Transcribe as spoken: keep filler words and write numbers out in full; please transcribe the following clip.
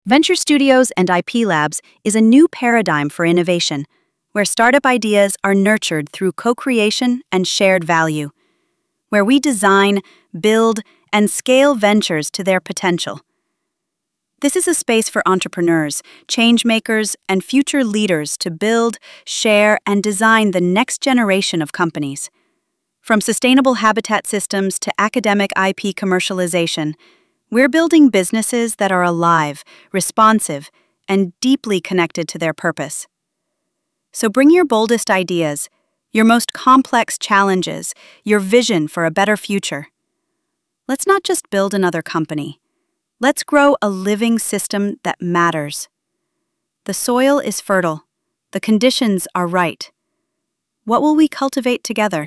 Venture Studios and I P Labs is a new paradigm for innovation, where startup ideas are nurtured through co-creation and shared value, where we design, build, and scale ventures to their potential. This is a space for entrepreneurs, change-makers, and future leaders to build, share, and design the next generation of companies. From sustainable habitat systems to academic I P commercialization, we're building businesses that are alive, responsive, and deeply connected to their purpose. So bring your boldest ideas, your most complex challenges, your vision for a better future. Let's not just build another company. Let's grow a living system that matters. The soil is fertile. The conditions are right. What will we cultivate together?